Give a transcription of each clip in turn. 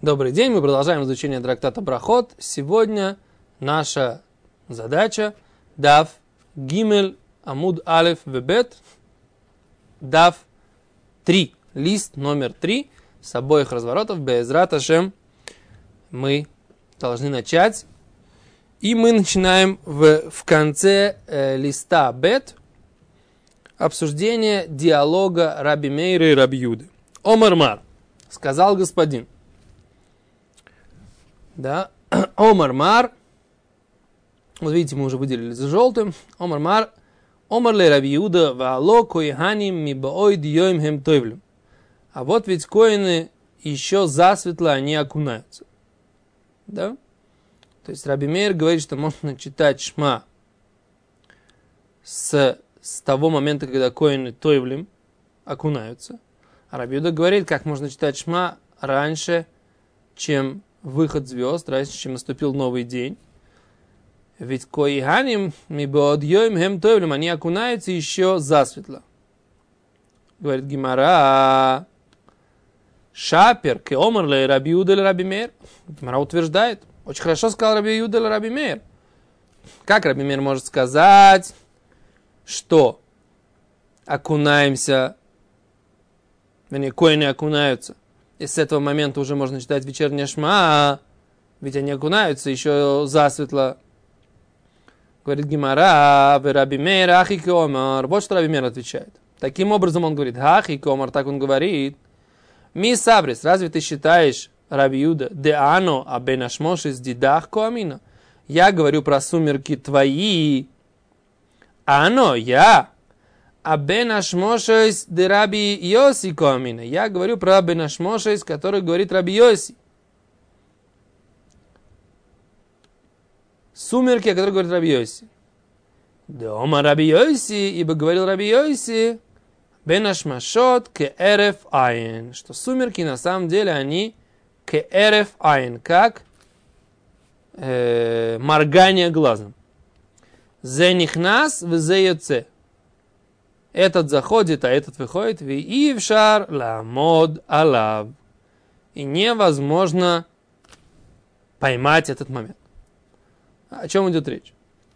Добрый день, мы продолжаем изучение трактата Брахот. Сегодня наша задача Дав Гимель Амуд Алеф Вебет, Дав 3, лист номер 3, с обоих разворотов, Беэзрат Ашем. Мы должны начать. И мы начинаем в конце листа Бет обсуждение диалога Раби Мейра и Раби Юды. Омар Мар, сказал господин. Да, Омар Мар, вот видите, мы уже выделили за желтым. Омар Мар, Омар ле Раби Юда, ваало коиханим ми баой диоим хем тойвлем. А вот ведь коины еще засветло они окунаются. Да? То есть Раби Мейр говорит, что можно читать Шма с того момента, когда коины тойвлем окунаются. А Раби Юда говорит, как можно читать Шма раньше, чем выход звезд, раньше, чем наступил новый день. Ведь коиханим ми баодьёим хем тойвлем, они окунаются еще засветло. Говорит Гимара, шапер, ке омар ле Раби Юда ле Раби Мейр. Гимара утверждает, очень хорошо сказал Раби Юда ле Раби Мейр. Как Раби Мейр может сказать, что окунаемся, коины окунаются, и с этого момента уже можно читать вечернее Шма, ведь они окунаются еще засветло. Говорит Гимара, Раби Мейр, ахи комар. Вот что Раби Мейр отвечает. Таким образом он говорит, ахи комар, так он говорит. Ми сабрис, разве ты считаешь, Раби Юда, де ано, а бен ашмошис дидах коамина? Я говорю про сумерки твои. Ано, я. А бен ашмошис де Раби Йоси коамина. Я говорю про бен ашмошис, который говорит Раби Йоси. Сумерки, о которых говорит Раби Йоси. Дома Раби Йоси, ибо говорил Раби Йоси, бен ашмашот ке эреф айн. Что сумерки на самом деле они ке эреф айн, как моргание глазом. Зе нихнас в зе йоце. Этот заходит, а этот выходит. Ви ившар ламод алав. И невозможно поймать этот момент. О чем идет речь?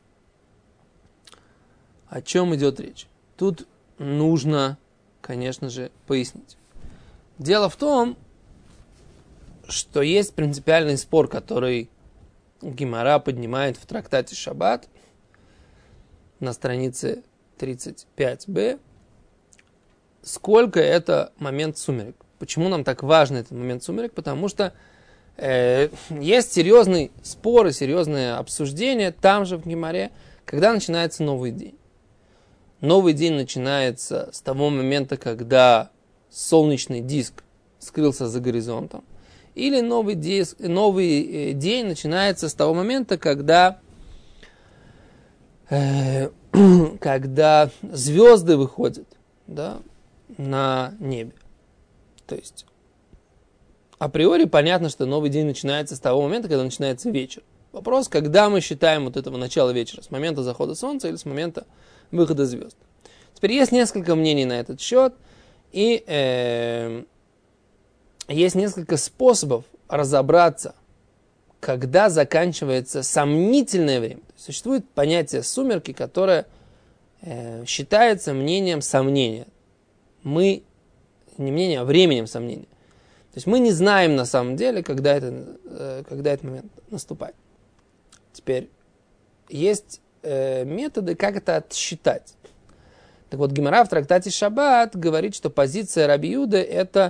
О чем идет речь? Тут нужно, конечно же, пояснить. Дело в том, что есть принципиальный спор, который Гемара поднимает в трактате Шаббат на странице 35b. Сколько это момент сумерек? Почему нам так важен этот момент сумерек? Потому что есть серьезный спор и серьезное обсуждение там же в Гемаре, когда начинается новый день. Новый день начинается с того момента, когда солнечный диск скрылся за горизонтом. Или новый день начинается с того момента, когда звезды выходят, да, на небе. То есть априори понятно, что новый день начинается с того момента, когда начинается вечер. Вопрос, когда мы считаем вот этого начала вечера, с момента захода солнца или с момента выхода звезд. Теперь есть несколько мнений на этот счет, и есть несколько способов разобраться, когда заканчивается сомнительное время. То есть существует понятие сумерки, которое считается мнением сомнения. Не мнением, а временем сомнения. То есть мы не знаем на самом деле, когда этот момент наступает. Теперь есть методы, как это отсчитать. Так вот, Гемара в трактате Шаббат говорит, что позиция Раби Юды это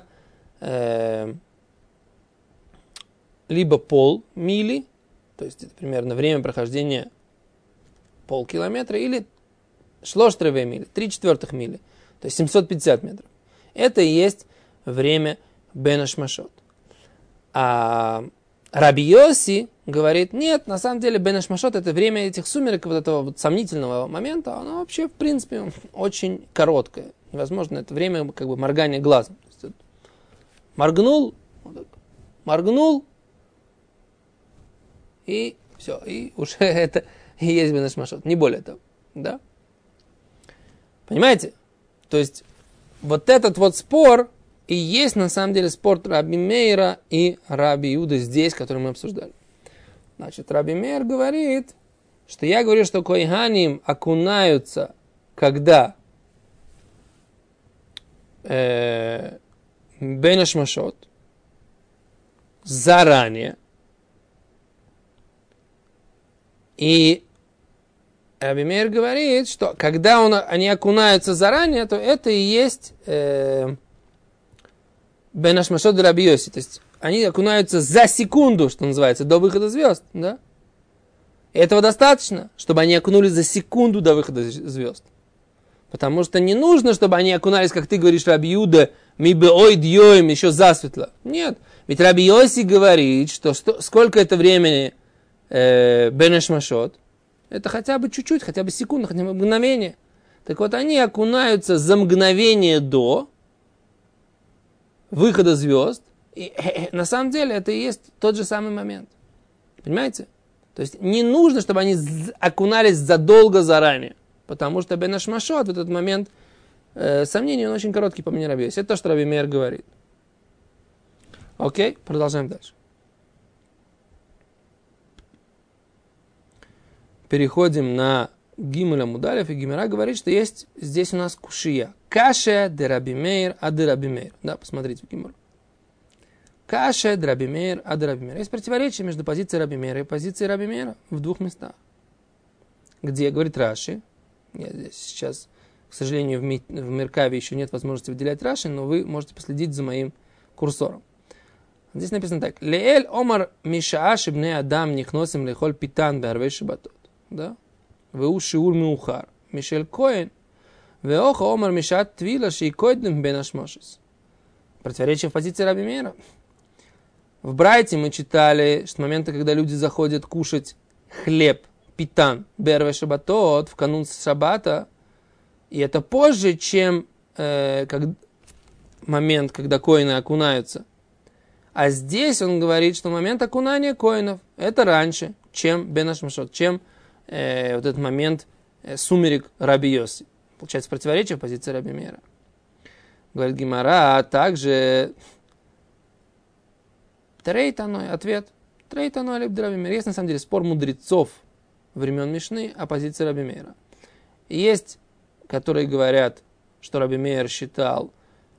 либо полмили, то есть это примерно время прохождения полкилометра, или шлош-тревей мили, 3/4 мили, то есть 750 метров. Это и есть время бен ашмашот. А Раби Йоси говорит, нет, на самом деле бен ашмашот это время этих сумерек, вот этого вот сомнительного момента, оно вообще в принципе очень короткое. Невозможно, это время как бы моргания глазом. То есть, моргнул, и все, и уже это и есть бен ашмашот, не более того, да? Понимаете? То есть вот этот вот спор и есть на самом деле спор Раби Мейра и Раби Иуда здесь, который мы обсуждали. Значит, Раби Мейр говорит, что я говорю, что коэганим окунаются, когда бен ашмашот, заранее. И Раби Мейр говорит, что когда они окунаются заранее, то это и есть бен ашмашот де Раби Йоси. То есть они окунаются за секунду, что называется, до выхода звезд. Да? И этого достаточно, чтобы они окунулись за секунду до выхода звезд. Потому что не нужно, чтобы они окунались, как ты говоришь, Раби Юда, ми беой дьёем, еще засветло. Нет. Ведь Раби Йоси говорит, что сколько это времени бен ашмашот, это хотя бы чуть-чуть, хотя бы секунду, хотя бы мгновение. Так вот, они окунаются за мгновение до выхода звезд. И на самом деле это и есть тот же самый момент. Понимаете? То есть не нужно, чтобы они окунались задолго заранее. Потому что бен ашмашот в этот момент, сомнение, он очень короткий по мнению Раби Йоси. Это то, что Раби Мейр говорит. Окей, продолжаем дальше. Переходим на Гимель Амудалев, и Гимера говорит, что есть здесь у нас кушия. Каше де Раби Мейр, а де Раби Мейр. Да, посмотрите в Гимеру. Каше де Раби Мейр, а де Раби Мейр. Есть противоречие между позицией Раби Мейра и позицией Раби Мейра в двух местах. Где, говорит Раши, я здесь сейчас, к сожалению, в Меркаве еще нет возможности выделять Раши, но вы можете последить за моим курсором. Здесь написано так. Леэль омар мишааш ибне адам нихносим лехоль питан беарвей шабатот. Да? Веу шиур меухар. Мишель коэн. Веоха омар мишаат твила шей койдем бен ашмошес. Противоречие в позиции Раби Мейра. В Брайте мы читали, что с момента, когда люди заходят кушать хлеб, питан, беарвей шабатот, в канун шаббата, и это позже, чем момент, когда коины окунаются. А здесь он говорит, что момент окунания коинов это раньше, чем бен ашмашот, чем вот этот момент сумерек Раби Йоси. Получается противоречие в позиции Раби Мейра. Говорит Гемара, а также Трейтаной, ответ. Трейтаной либо Раби Мейр. Есть на самом деле спор мудрецов времен Мишны о позиции Раби Мейра. И есть, которые говорят, что Раби Мейр считал,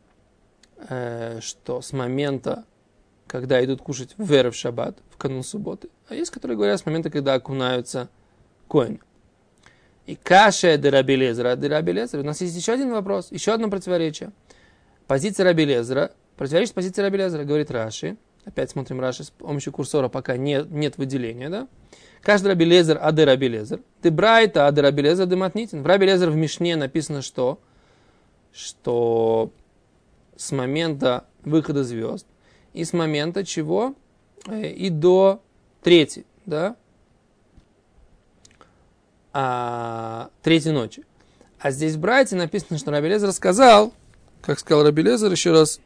что с момента, когда идут кушать в эрев шаббат, в канун субботы. А есть, которые говорят с момента, когда окунаются коины. И каше де Раби Лезра, де Раби Лезра. У нас есть еще один вопрос, еще одно противоречие. Позиция Раби Лезра противоречит позиции Раби Лезра, говорит Раши. Опять смотрим Раши с помощью курсора, пока нет выделения, да? Каждый Раби Лезер, а де Раби Лезер. Ты брайта, а де Раби Лезер, де матнитин. В Раби Лезер в Мишне написано, что с момента выхода звезд и с момента чего? И до третьей, да? Третьей ночи. А здесь в Брайте написано, что Раби Лезер сказал, как сказал Раби Лезер, еще раз.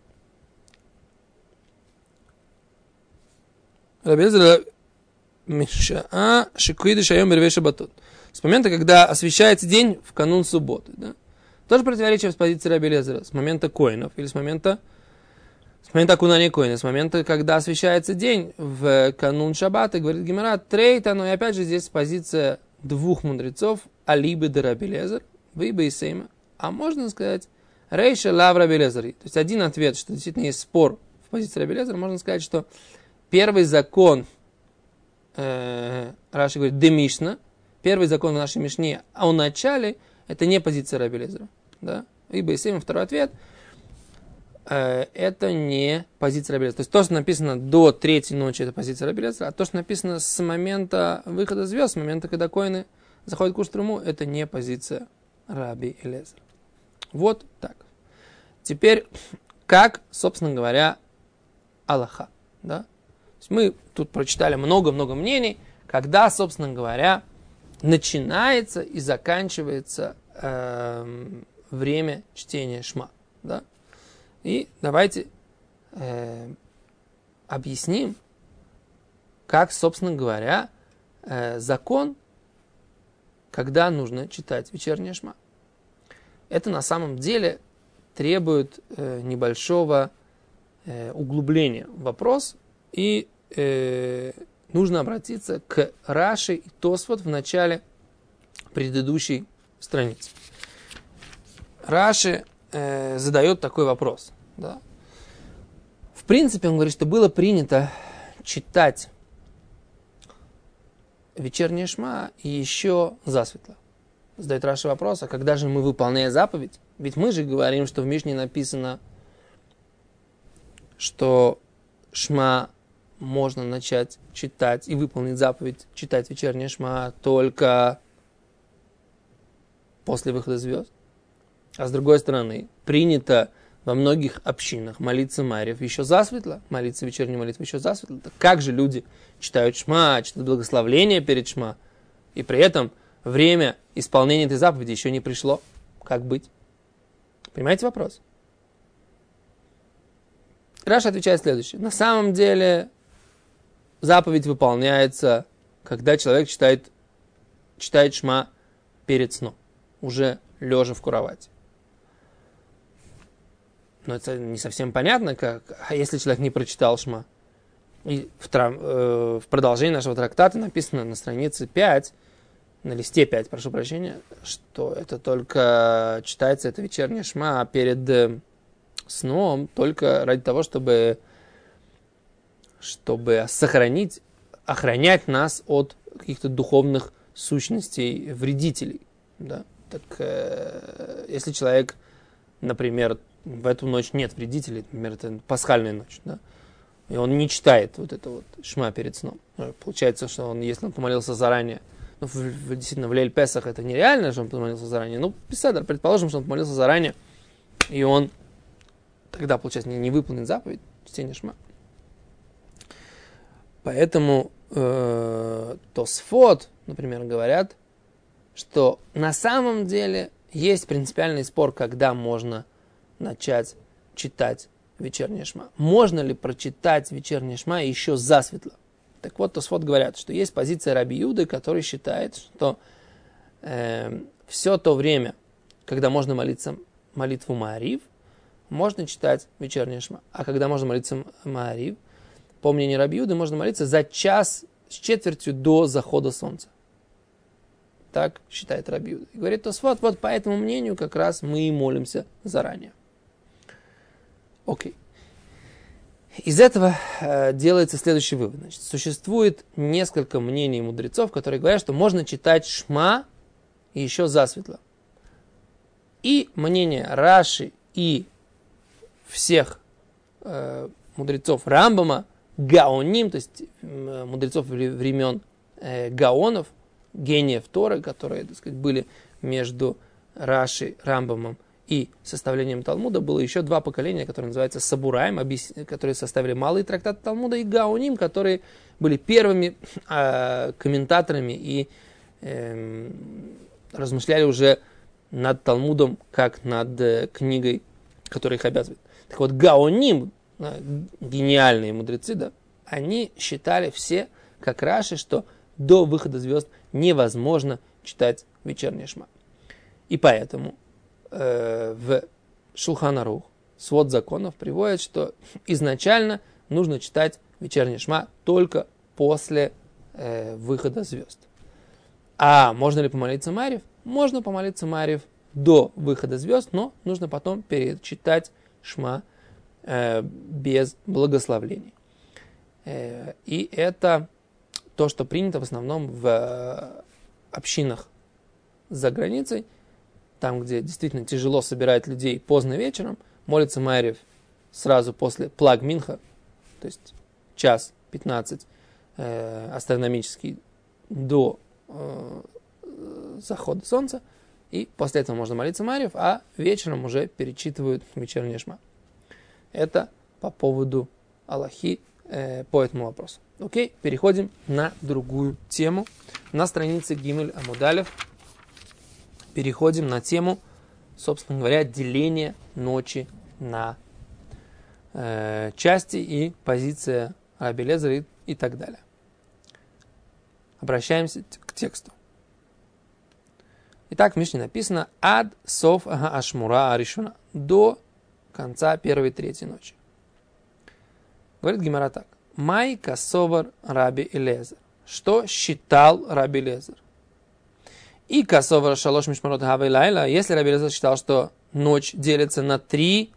Раби Лезер Мишаа шикуидыш айом бервей шабатот. С момента, когда освещается день в канун субботы, да? Тоже противоречие с позиции Раби Лезера, с момента коинов, или с момента окунания коина, с момента, когда освещается день в канун шаббата, говорит Гемара, трейта, но и опять же здесь позиция двух мудрецов, алибы де Раби Лезер, виба и сейма, а можно сказать, рейша лав Раби Лезер. То есть один ответ, что действительно есть спор в позиции Раби Лезера, можно сказать, что первый закон, Раши говорит, демишна, первый закон в нашей Мишне о начале, это не позиция Раби Лезера. Да? Виба и сейма, второй ответ, это не позиция Раби Лезера. То есть то, что написано до третьей ночи, это позиция Раби Лезера, а то, что написано с момента выхода звезд, с момента, когда коины заходят кушать труму, это не позиция Раби Лезера. Вот так. Теперь, как, собственно говоря, Аллаха. Да? То есть мы тут прочитали много-много мнений, когда, собственно говоря, начинается и заканчивается время чтения Шма. Да? И давайте объясним, как, собственно говоря, закон, когда нужно читать вечернее Шма. Это на самом деле требует небольшого углубления в вопрос, и нужно обратиться к Раши и Тосфот в начале предыдущей страницы. Раши задает такой вопрос. Да? В принципе, он говорит, что было принято читать вечернее Шма и еще засветло. Задает Раши вопрос, а когда же мы выполняем заповедь? Ведь мы же говорим, что в Мишне написано, что Шма можно начать читать и выполнить заповедь, читать вечернее Шма только после выхода звезд. А с другой стороны, принято во многих общинах молиться Марьев еще засветло, молиться вечернюю молитву еще засветло. Так как же люди читают Шма, читают благословление перед Шма, и при этом время исполнения этой заповеди еще не пришло? Как быть? Понимаете вопрос? Раша отвечает следующее. На самом деле заповедь выполняется, когда человек читает Шма перед сном, уже лежа в кровати. Но это не совсем понятно, а если человек не прочитал Шма. И в продолжении нашего трактата написано на странице 5, на листе 5, прошу прощения, что это только читается, это вечернее Шма перед сном, только ради того, чтобы охранять нас от каких-то духовных сущностей, вредителей. Да? Так, если человек, например, в эту ночь нет вредителей, например, это пасхальная ночь, да, и он не читает вот это вот Шма перед сном. Получается, что если он помолился заранее, действительно, в Лейль Песах это нереально, что он помолился заранее, Песседер, предположим, что он помолился заранее, и он тогда, получается, не выполнит заповедь чтения Шма. Поэтому Тосфот, например, говорят, что на самом деле есть принципиальный спор, когда можно начать читать вечернее Шма. Можно ли прочитать вечернее Шма еще засветло? Так вот, Тосфот говорят, что есть позиция Раби Юды, который считает, что все то время, когда можно молиться молитву Маарив, можно читать вечернее Шма. А когда можно молиться Маарив, по мнению Раби Юды, можно молиться за час с четвертью до захода солнца. Так считает Раби Юда. И говорит Тосфот, вот по этому мнению как раз мы и молимся заранее. Окей. Из этого делается следующий вывод. Значит, существует несколько мнений мудрецов, которые говорят, что можно читать Шма и еще засветло. И мнение Раши и всех мудрецов Рамбама, Гаоним, то есть мудрецов времен Гаонов, гениев Торы, которые, так сказать, были между Раши, Рамбамом и составлением Талмуда, было еще два поколения, которые называются Сабураем, которые составили малые трактаты Талмуда, и Гаоним, которые были первыми комментаторами и размышляли уже над Талмудом, как над книгой, которая их обязывает. Так вот, Гаоним, гениальные мудрецы, да, они считали все, как Раши, что до выхода звезд невозможно читать вечернее Шма. И поэтому в Шулхан Арух свод законов приводит, что изначально нужно читать вечернее Шма только после выхода звезд. А можно ли помолиться Марьев? Можно помолиться Марьев до выхода звезд, но нужно потом перечитать Шма без благословлений. И это то, что принято в основном в общинах за границей, там, где действительно тяжело собирать людей поздно вечером, молится Марьев сразу после Плаг Минха, то есть час 15 астрономический до захода солнца, и после этого можно молиться Марьев, а вечером уже перечитывают вечернее Шма. Это по поводу Аллахи по этому вопросу. Окей, переходим на другую тему. На странице Гимель Амудалев переходим на тему, собственно говоря, деления ночи на части и позиция Раби Элиэзера и так далее. Обращаемся к тексту. Итак, в Мишне написано «Ад сов ашмура аришуна» до конца первой и третьей ночи. Говорит Гемара так. Май касовар Раби Элиэзер. Что считал Раби Элиэзер? И касовар шалош мишмарот хавей лайла. Если Раби Элиэзер считал, что ночь делится на 3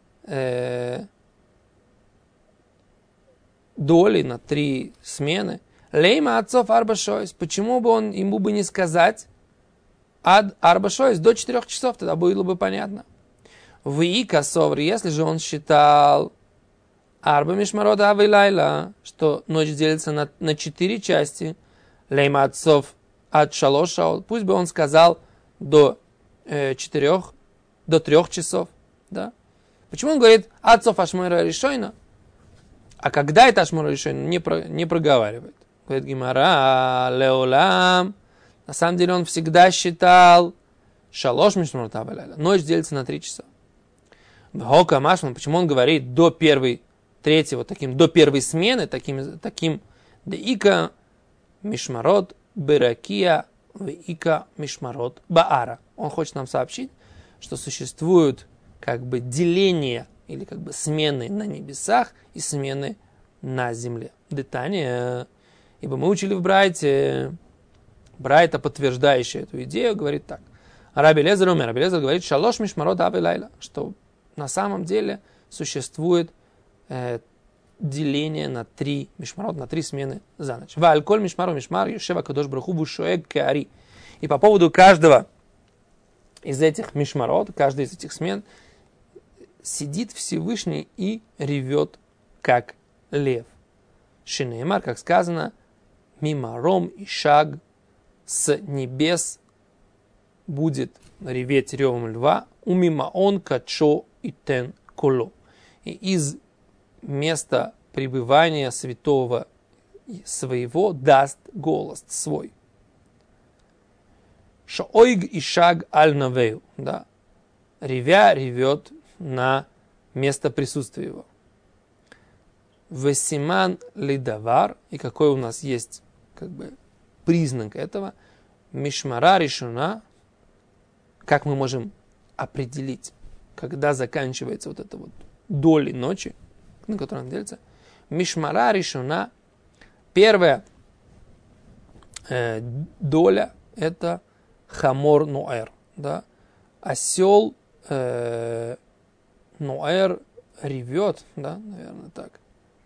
доли, на 3 смены. Лейма отцов арба шойс. Почему бы ему бы не сказать ад арба шойс до 4 часов? Тогда было бы понятно. Ви касовар, если же он считал арба мишмарот хавей лайла, что ночь делится на 4 части. Лейма отцов от шалоша. Пусть бы он сказал до 3 часов. Да? Почему он говорит отцов ашмора решойна? А когда это ашмора решойна, не проговаривает. Говорит Гемара, леолам. На самом деле он всегда считал шалош мишмарот хавей лайла. Ночь делится на 3 часа. Бхока машман. Почему он говорит до первой смены, таким деика мишмарот беракия веика мишмарот баара. Он хочет нам сообщить, что существуют деление или смены на небесах и смены на земле. Детание, ибо мы учили в Брайте, Брайта, подтверждающая эту идею, говорит так. Раби Элиэзер говорит, шалош мишмарот хавей лайла, что на самом деле существует деление на 3 мишмарот, на 3 смены за ночь. Ваальколь мишмару мишмар юшева кадош браху бушоэг кеари. И по поводу каждого из этих мишмарот, каждой из этих смен, сидит Всевышний и ревет, как лев. Шинеймар, как сказано, мимаром и шаг, с небес будет реветь ревом льва, умимаон качо и тен коло. И из места пребывания святого своего даст голос свой. Шоойг и шаг аль-навею, да, ревя ревет на место присутствия его. Весиман лидавар, и какой у нас есть признак этого, мишмара решена, как мы можем определить, когда заканчивается вот эта вот доля ночи, на которой она делится. Мишмара решена, первая доля это хамор ноэр, да, осел ноэр ревет, да, наверное, так.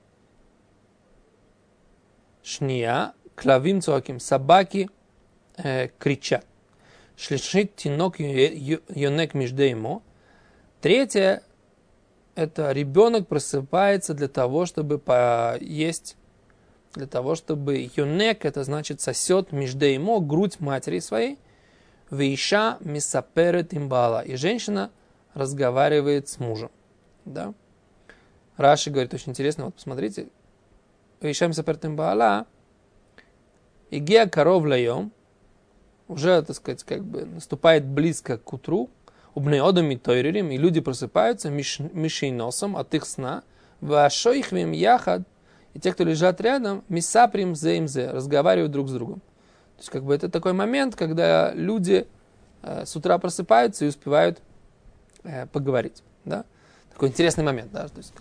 Шния, клавим цуаким, собаки кричат. Шлишит тинок йонек междеймо. Третье, это ребенок просыпается для того, чтобы поесть, для того, чтобы йонек, это значит сосет междеймо, грудь матери своей. Вейша мисаперет имбала. И женщина разговаривает с мужем. Да? Раши говорит очень интересно, вот посмотрите. Вейша мисаперет имбала. Игеа коров лаем. Уже, так сказать, наступает близко к утру. Убнеодами тойрерим. И люди просыпаются мишейносом от их сна. Вашоихвим яхад. И те, кто лежат рядом, мисаприм зеимзе. Разговаривают друг с другом. То есть, это такой момент, когда люди с утра просыпаются и успевают поговорить. Да? Такой интересный момент. Да? То есть,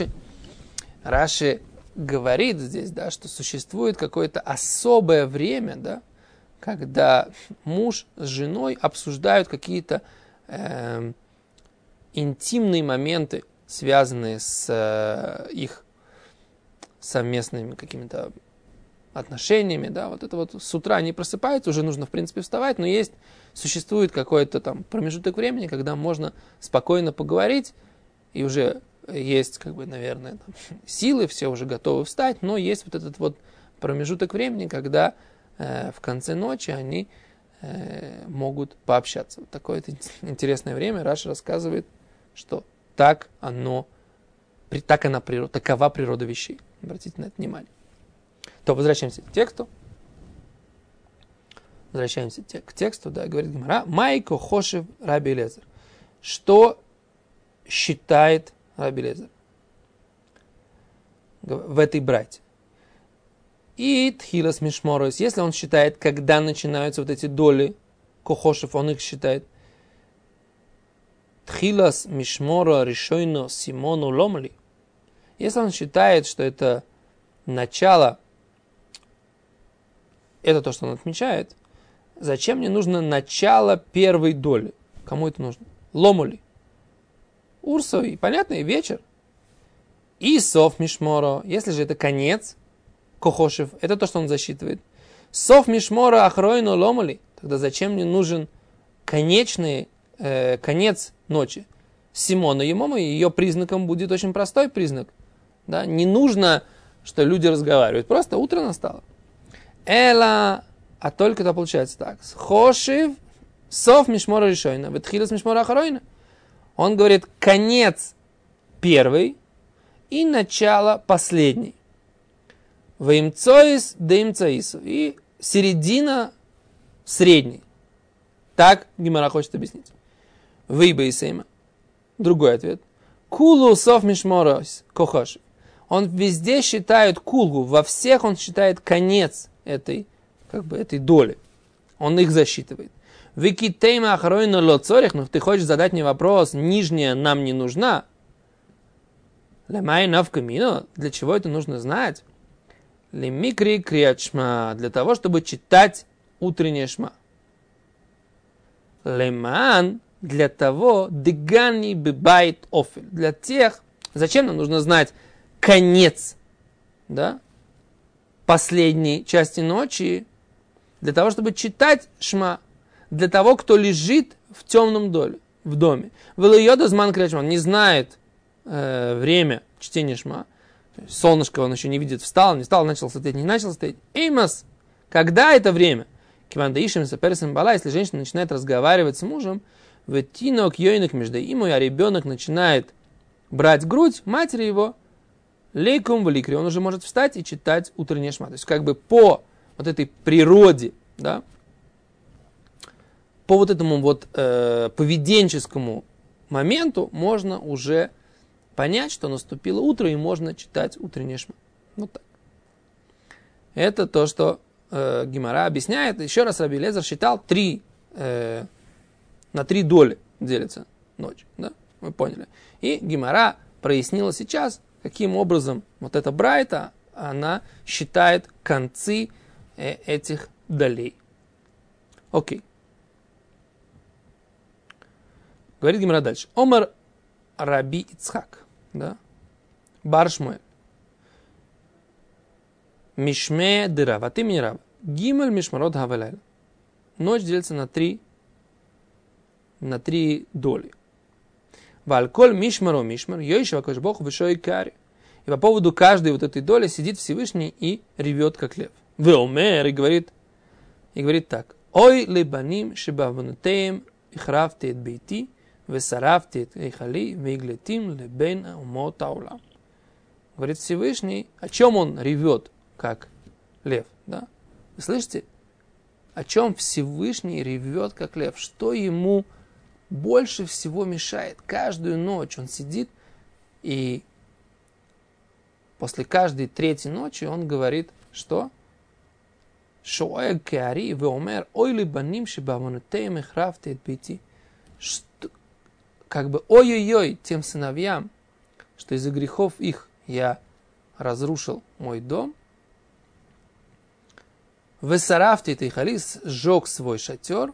Раши говорит здесь, да, что существует какое-то особое время, да, когда муж с женой обсуждают какие-то интимные моменты, связанные с их совместными какими-то отношениями, да, вот это вот с утра они просыпаются, уже нужно, в принципе, вставать, но существует какой-то там промежуток времени, когда можно спокойно поговорить, и уже есть, наверное, силы, все уже готовы встать, но есть вот этот вот промежуток времени, когда в конце ночи они могут пообщаться. Вот такое интересное время. Раши рассказывает, что такова природа вещей. Обратите на это внимание. То возвращаемся к тексту. Да, говорит Гемара. Майко хошев Раби Элиэзер. Что считает Раби Элиэзер в этой брайте? И тхилас мишморос, если он считает, когда начинаются вот эти доли кохошев, он их считает. Тхилас мишмора решойно симону ломали. Если он считает, что это начало, это то, что он отмечает, зачем мне нужно начало первой доли? Кому это нужно? Ломали. Урсовый, понятно, и вечер. И сов мишморо, если же это конец, кохошев, это то, что он засчитывает. Сов мишморо ахройно ломали, тогда зачем мне нужен конец ночи? Симона Емома, ее признаком будет очень простой признак. Да? Не нужно, что люди разговаривают, просто утро настало. Эла, а только это получается так. Хошев, сов мишмора решойна, ветхилас мишмора ахройна. Он говорит конец первый и начало последний. Ваимцоис да имцоису. И середина средний. Так Гемара хочет объяснить. Выйба и сейма. Другой ответ. Кулу сов мишморос кохошев. Он везде считает кулгу, во всех он считает конец этой доли. Он их засчитывает. Викитейма ахройна лоцорих, но ты хочешь задать мне вопрос, нижняя нам не нужна. Лемай навкамино, для чего это нужно знать? Лемикри криат шма, для того, чтобы читать утреннее шма. Леман, для того, дегани бибайт офель, для тех, зачем нам нужно знать конец, да, последней части ночи, для того, чтобы читать шма, для того, кто лежит в темном доме. Велойода зман криат шма, он не знает время чтения шма. Солнышко он еще не видит, встал, не встал, начал стоять, не начал стоять. Эймас, когда это время? Кивандаишимся персом бала, если женщина начинает разговаривать с мужем, ветинок йойнок между им, а ребенок начинает брать грудь матери его, лейкум валикри, он уже может встать и читать утреннее шма. То есть как бы по вот этой природе, да, по вот этому вот поведенческому моменту можно уже понять, что наступило утро и можно читать утреннее шма. Вот так. Это то, что Гемара объясняет. Еще раз Раби Элиэзер считал на 3 доли делится ночь. Да? Вы поняли. И Гемара прояснила сейчас, каким образом вот эта брайта, она считает концы этих долей. Окей. Говорит Гемара дальше. Омар Раби Ицхак. Да? Бар Шмуэль. Мишме дыра, а ты мне раб. Гимель мишмарот хавелайль. Ночь делится на 3 доли. Вальколь мишмаро мишмар, йойшева кошбоху вишой кари. И по поводу каждой вот этой доли сидит Всевышний и ревет, как лев. Веомер, и говорит так. Ой лебаним шибаванутеем ихравте эт бейти, весаравте эт эйхали, вейглетим лебен умот аулам. Говорит Всевышний, о чем он ревет, как лев, да? Вы слышите? О чем Всевышний ревет, как лев? Что ему больше всего мешает? Каждую ночь он сидит, и после каждой 3-й ночи он говорит, что? Шоэ кеари веомер ойли баним шибаванутеем ихравте эт бейти. Как бы ой-ой-ой тем сыновьям, что из-за грехов их я разрушил мой дом. Весарафти тейхалис, сжег свой шатер.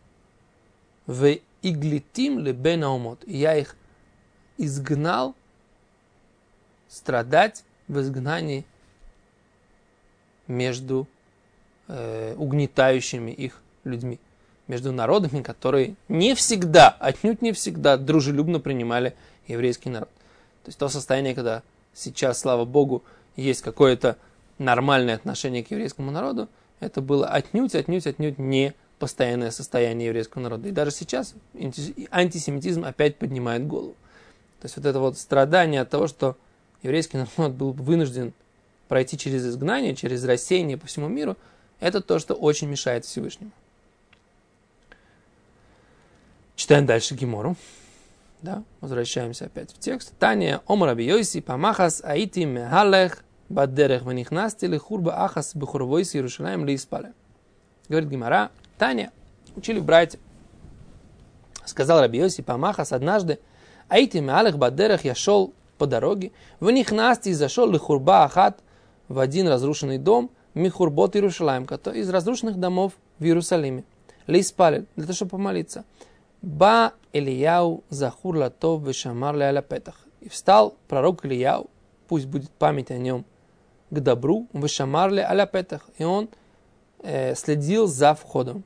В иглитим лебен аумот. И я их изгнал страдать в изгнании между угнетающими их людьми. Между народами, которые не всегда, отнюдь не всегда дружелюбно принимали еврейский народ. То есть то состояние, когда сейчас, слава Богу, есть какое-то нормальное отношение к еврейскому народу, это было отнюдь не постоянное состояние еврейского народа. И даже сейчас антисемитизм опять поднимает голову. То есть вот это вот страдание от того, что еврейский народ был вынужден пройти через изгнание, через рассеяние по всему миру, это то, что очень мешает Всевышнему. Читаем дальше Гемору. Да, возвращаемся опять в текст. Таня омар раби Йоси памахас аити мехалех бадерех венихнасти лехурба ахас бехуровойси Иерушалаим лииспале. Говорит Гемара, Таня, учили в брайте. Сказал Раби Йоси Памахас однажды, «Айти меалех бадерах, я шел по дороге, в них насти зашел лихурба ахат, в один разрушенный дом, михурбот Иерушалаим, из разрушенных домов в Иерусалиме. Лейспалель, для того, чтобы помолиться. Ба Элияу захур латов вешамар ле аля петах». И встал пророк Элияу, пусть будет память о нем, к добру, вешамар ле аля петах. И он следил за входом.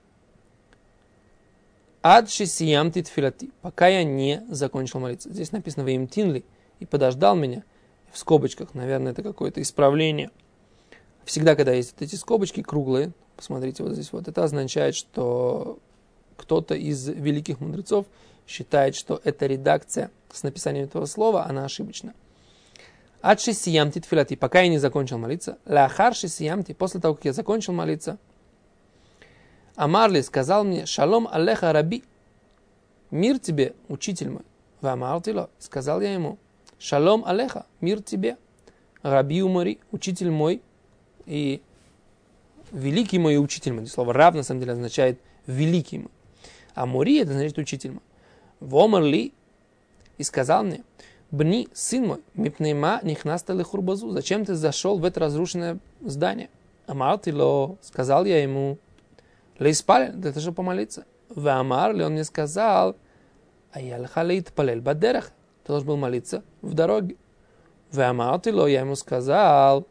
Ад шисиямти тфилати, пока я не закончил молиться. Здесь написано «Ваимтинли», и подождал меня, в скобочках, наверное, это какое-то исправление. Всегда, когда есть вот эти скобочки круглые, посмотрите вот здесь вот, это означает, что кто-то из великих мудрецов считает, что эта редакция с написанием этого слова, она ошибочна. Ад шисиямти тфилати, пока я не закончил молиться. Лахар шисиямти, после того, как я закончил молиться. Амарли сказал мне: «Шалом алеха раби». Мир тебе, учитель мой. Вамартило, сказал я ему: «Шалом алеха, мир тебе». Раби умари, учитель мой и великий мой учитель мой. Слово раб на самом деле означает великий мой. А мури это значит учитель мой. Вомарли, и сказал мне: «Бни, сын мой, мипнейма нихнаста лехурбазу». Зачем ты зашел в это разрушенное здание? Амартило, сказал я ему: «Лейспалель, для того, чтобы помолиться». Вамарли, он мне сказал: «Аялха лейтпалель бадерах». Ты должен был молиться в дороге. Вамартило, я ему сказал: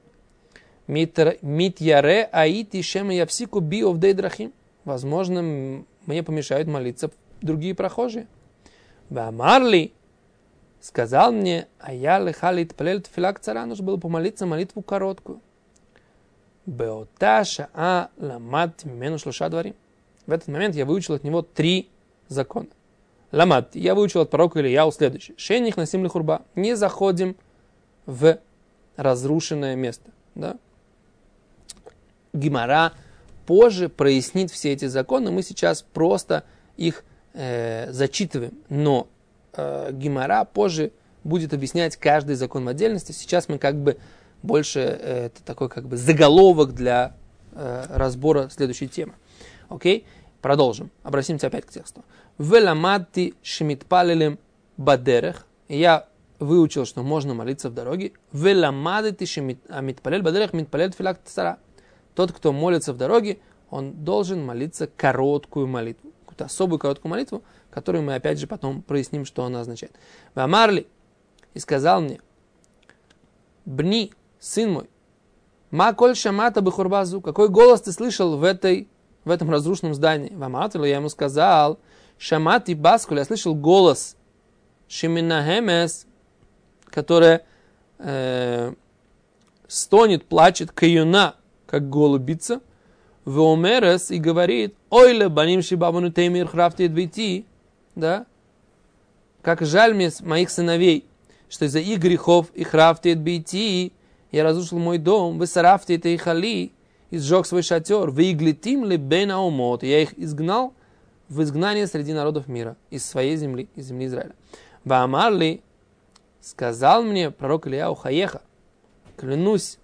«Митьяре аити шема явсику би овдей драхим». Возможно, мне помешают молиться другие прохожие. Вамарли, сказал мне: «Аялха лейтпалель тфилак цара». Нужно было помолиться молитву короткую. Беоташа а ламат мимену шлоша дварим. В этот момент я выучил от него 3 закона. Ламат, я выучил от пророка Илияу следующее. Шейних насим лихурба. Не заходим в разрушенное место. Да? Гемара позже прояснит все эти законы. Мы сейчас просто их зачитываем. Но Гемара позже будет объяснять каждый закон в отдельности. Сейчас мы как бы больше это такой как бы заголовок для разбора следующей темы. Окей? Продолжим. Обратимся опять к тексту. Веламадти шмитпалелем бадерех. Я выучил, что можно молиться в дороге. Веламадти шмитпалель бадерех митпалель тфилак цара. Тот, кто молится в дороге, он должен молиться короткую молитву. Какую-то особую короткую молитву, которую мы опять же потом проясним, что она означает. Вамарли, и сказал мне: «Бни, сын мой, ма коль шамата бихурбазу». Какой голос ты слышал в этом разрушенном здании? Ваматилу, я ему сказал: «Шамати баскуль». Я слышал голос шиминахемес, которая стонет, плачет, каюна, как голубица. Веомерес, и говорит: «Ойле баним шибабану теймир храфтит вейти». Да? Как жаль мне моих сыновей, что из-за их грехов и храфтит бейти я разрушил мой дом, высарафти это ихали, и сжег свой шатер, выиглитим ли бен аумот, я их изгнал в изгнание среди народов мира, из своей земли, из земли Израиля. Ваамарли, сказал мне пророк Илияу: «Хаеха, клянусь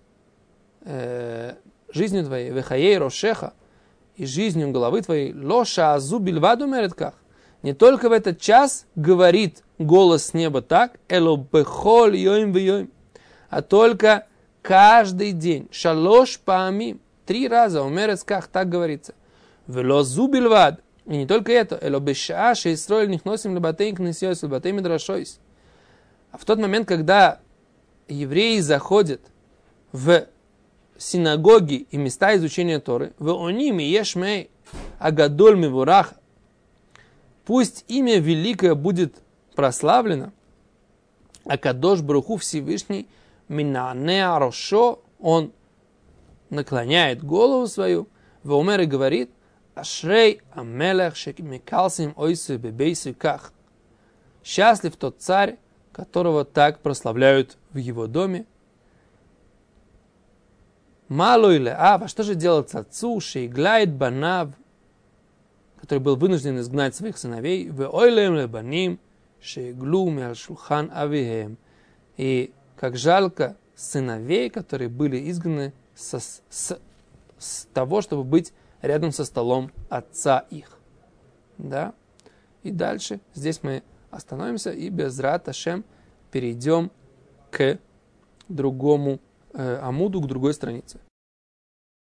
жизнью твоей, вехаей рошеха, и жизнью головы твоей, лоша азу бильваду меретках». Не только в этот час говорит голос с неба так, эло бехоль йоим вйоим, а только каждый день, шалош паамим, 3 раза, умерецках, так говорится. Вело зубильвад, и не только это, эло бешаа шеисроэль нихносим лебатей кнесиос лебатей мидрашойс. А в тот момент, когда евреи заходят в синагоги и места изучения Торы, в оними ешмей агадоль мивурах, пусть имя великое будет прославлено, а Кадош Баруху Всевышний минанеа рошо, он наклоняет голову свою, Ваумер и говорит: «Ашрей амелех шекмикалсим ойсу бебейсу ках». Счастлив тот царь, которого так прославляют в его доме. Мало или а что же делать отцу, шейглайт банав, который был вынужден изгнать своих сыновей, в ойлем лебаним шейглу миаль шулхан авиhem. И как жалко сыновей, которые были изгнаны с того, чтобы быть рядом со столом отца их. Да? И дальше здесь мы остановимся и Безрат Ашем перейдем к другому амуду, к другой странице.